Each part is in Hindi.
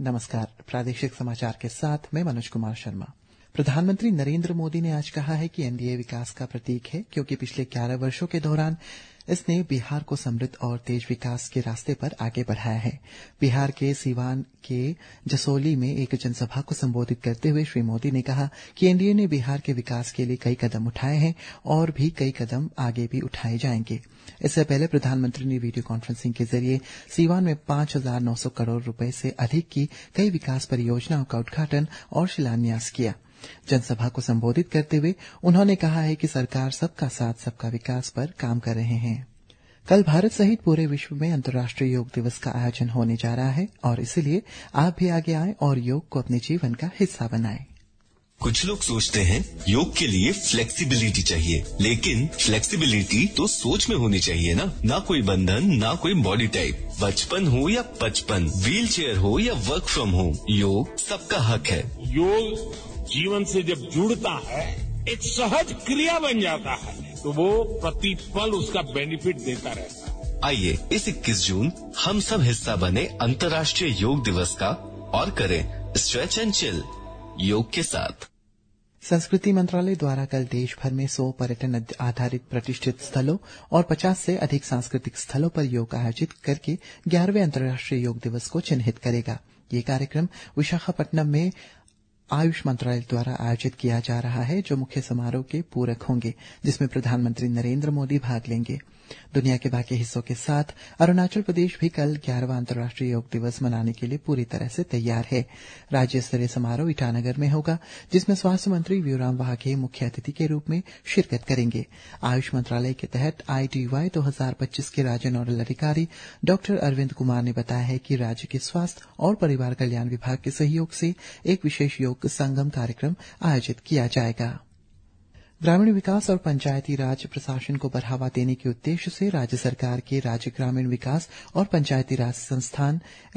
नमस्कार। प्रादेशिक समाचार के साथ मैं मनोज कुमार शर्मा। प्रधानमंत्री नरेंद्र मोदी ने आज कहा है कि एनडीए विकास का प्रतीक है, क्योंकि पिछले 11 वर्षों के दौरान इसने बिहार को समृद्ध और तेज विकास के रास्ते पर आगे बढ़ाया है। बिहार के सीवान के जसोली में एक जनसभा को संबोधित करते हुए श्री मोदी ने कहा कि एनडीए ने बिहार के विकास के लिए कई कदम उठाए हैं और भी कई कदम आगे भी उठाए जाएंगे। इससे पहले प्रधानमंत्री ने वीडियो कॉन्फ्रेंसिंग के जरिए सीवान में 5,900 करोड़ रुपए से अधिक की कई विकास परियोजनाओं का उद्घाटन और शिलान्यास किया। जनसभा को संबोधित करते हुए उन्होंने कहा है कि सरकार सबका साथ सबका विकास पर काम कर रहे हैं। कल भारत सहित पूरे विश्व में अंतर्राष्ट्रीय योग दिवस का आयोजन होने जा रहा है और इसलिए आप भी आगे आएं और योग को अपने जीवन का हिस्सा बनाएं। कुछ लोग सोचते हैं योग के लिए फ्लेक्सिबिलिटी चाहिए, लेकिन फ्लेक्सिबिलिटी तो सोच में होनी चाहिए ना कोई बंधन, ना कोई बॉडी टाइप। बचपन हो या 55, व्हील चेयर हो या वर्क फ्रॉम होम, योग सबका हक है। योग जीवन से जब जुड़ता है, एक सहज क्रिया बन जाता है, तो वो प्रतिपल उसका बेनिफिट देता रहता है। आइए इस 21 जून हम सब हिस्सा बने अंतर्राष्ट्रीय योग दिवस का और करें स्ट्रेच एंड चिल योग के साथ। संस्कृति मंत्रालय द्वारा कल देश भर में 100 पर्यटन आधारित प्रतिष्ठित स्थलों और 50 से अधिक सांस्कृतिक स्थलों पर योग आयोजित करके 11वें अंतर्राष्ट्रीय योग दिवस को चिन्हित करेगा। ये कार्यक्रम विशाखापट्टनम में आयुष मंत्रालय द्वारा आयोजित किया जा रहा है, जो मुख्य समारोह के पूरक होंगे, जिसमें प्रधानमंत्री नरेंद्र मोदी भाग लेंगे। दुनिया के बाकी हिस्सों के साथ अरुणाचल प्रदेश भी कल 11वां अंतर्राष्ट्रीय योग दिवस मनाने के लिए पूरी तरह से तैयार है। राज्य स्तरीय समारोह ईटानगर में होगा, जिसमें स्वास्थ्य मंत्री व्यूराम वाघे मुख्य अतिथि के रूप में शिरकत करेंगे। आयुष मंत्रालय के तहत ITY 2025 के राज्य नोडल अधिकारी डॉक्टर अरविंद कुमार ने बताया है कि राज्य के स्वास्थ्य और परिवार कल्याण विभाग के सहयोग से एक विशेष योग संगम कार्यक्रम आयोजित किया जाएगा। ग्रामीण विकास और पंचायती राज प्रशासन को बढ़ावा देने के उद्देश्य से राज्य सरकार के राज्य ग्रामीण विकास और पंचायती राज संस्थान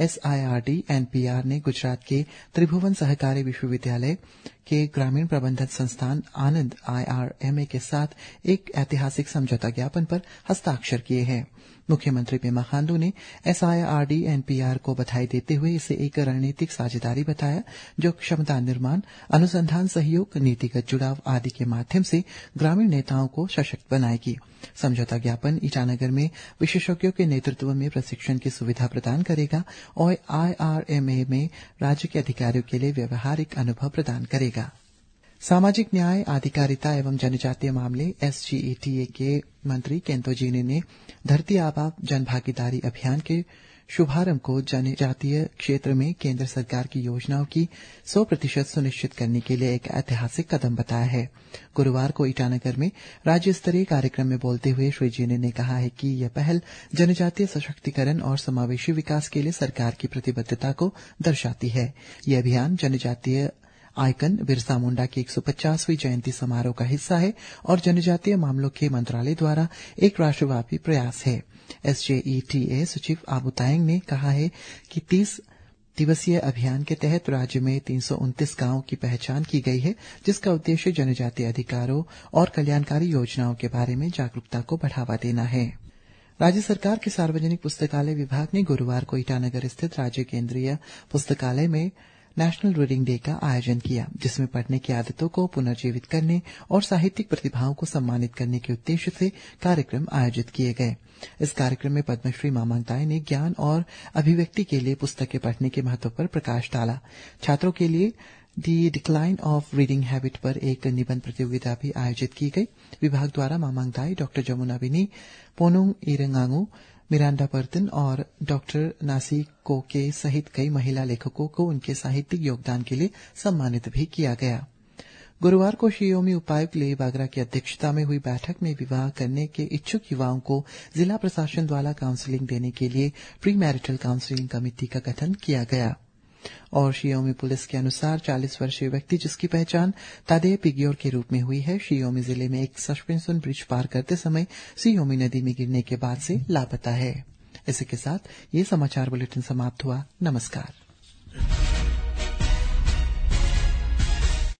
SIRD NPR ने गुजरात के त्रिभुवन सहकारी विश्वविद्यालय के ग्रामीण प्रबंधन संस्थान आनंद IRMA के साथ एक ऐतिहासिक समझौता ज्ञापन पर हस्ताक्षर किए हैं। मुख्यमंत्री पेमा खांडू ने SIRD NPR को बधाई देते हुए इसे एक रणनीतिक साझेदारी बताया, जो क्षमता निर्माण, अनुसंधान सहयोग, नीतिगत जुड़ाव आदि के माध्यम से ग्रामीण नेताओं को सशक्त बनाएगी। समझौता ज्ञापन ईटानगर में विशेषज्ञों के नेतृत्व में प्रशिक्षण की सुविधा प्रदान करेगा और IRMA में राज्य के अधिकारियों के लिए व्यवहारिक अनुभव प्रदान करेगा। सामाजिक न्याय, अधिकारिता एवं जनजातीय मामले SGETA के मंत्री केंतो जीने ने धरती आबा जनभागीदारी अभियान के शुभारंभ को जनजातीय क्षेत्र में केंद्र सरकार की योजनाओं की 100% सुनिश्चित करने के लिए एक ऐतिहासिक कदम बताया है। गुरुवार को ईटानगर में राज्य स्तरीय कार्यक्रम में बोलते हुए श्री जीने ने कहा है कि यह पहल जनजातीय सशक्तिकरण और समावेशी विकास के लिए सरकार की प्रतिबद्धता को दर्शाती है। यह अभियान जनजातीय आइकन बिरसा मुंडा की 150वीं जयंती समारोह का हिस्सा है और जनजातीय मामलों के मंत्रालय द्वारा एक राष्ट्रव्यापी प्रयास है। SJETA सचिव आबू तायंग ने कहा है कि 30 दिवसीय अभियान के तहत राज्य में 329 गांवों की पहचान की गई है, जिसका उद्देश्य जनजातीय अधिकारों और कल्याणकारी योजनाओं के बारे में जागरूकता को बढ़ावा देना है। राज्य सरकार के सार्वजनिक पुस्तकालय विभाग ने गुरुवार को ईटानगर स्थित राज्य केंद्रीय पुस्तकालय में नेशनल रीडिंग डे का आयोजन किया, जिसमें पढ़ने की आदतों को पुनर्जीवित करने और साहित्यिक प्रतिभाओं को सम्मानित करने के उद्देश्य से कार्यक्रम आयोजित किए गए। इस कार्यक्रम में पद्मश्री मामांग दाई ने ज्ञान और अभिव्यक्ति के लिए पुस्तकें पढ़ने के महत्व पर प्रकाश डाला। छात्रों के लिए the decline of reading habit पर एक निबंध प्रतियोगिता भी आयोजित की गई। विभाग द्वारा मामांग दाई, डॉक्टर जमुना बिनी, पोनुंग इरंगांगू, मिरांडा पर्तन और डॉक्टर नासी कोके सहित कई महिला लेखकों को उनके साहित्यिक योगदान के लिए सम्मानित भी किया गया। गुरुवार को शियोमी उपायुक्त ले बागरा की अध्यक्षता में हुई बैठक में विवाह करने के इच्छुक युवाओं को जिला प्रशासन द्वारा काउंसलिंग देने के लिए प्री मैरिटल काउंसलिंग कमेटी का गठन किया गया। और शियोमी पुलिस के अनुसार 40 वर्षीय व्यक्ति, जिसकी पहचान तादे पिग्योर के रूप में हुई है, शियोमी जिले में एक सस्पेंशन ब्रिज पार करते समय शियोमी नदी में गिरने के बाद से लापता है। इसी के साथ ये समाचार बुलेटिन समाप्त हुआ। नमस्कार।